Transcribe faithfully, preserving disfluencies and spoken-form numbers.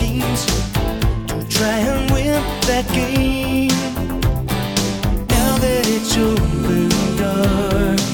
schemes to try and win that game. Now that it's open door,